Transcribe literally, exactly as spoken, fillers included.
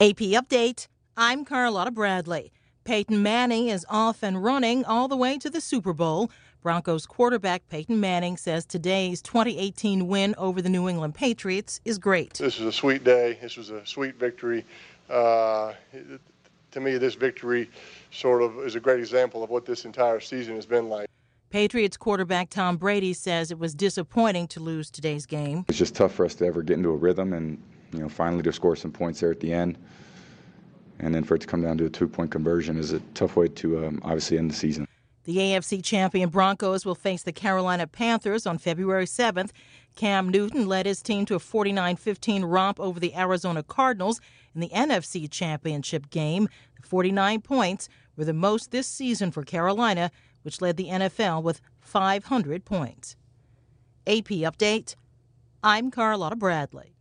A P Update, I'm Carlotta Bradley. Peyton Manning is off and running all the way to the Super Bowl. Broncos quarterback Peyton Manning says today's twenty eighteen win over the New England Patriots is great. This was a sweet day. This was a sweet victory. Uh, to me, this victory sort of is a great example of what this entire season has been like. Patriots quarterback Tom Brady says it was disappointing to lose today's game. It's just tough for us to ever get into a rhythm and, you know, finally to score some points there at the end. And then for it to come down to a two-point conversion is a tough way to um, obviously end the season. The A F C champion Broncos will face the Carolina Panthers on February seventh. Cam Newton led his team to a forty-nine fifteen romp over the Arizona Cardinals in the N F C championship game. The forty-nine points were the most this season for Carolina, which led the N F L with five hundred points. A P Update, I'm Carlotta Bradley.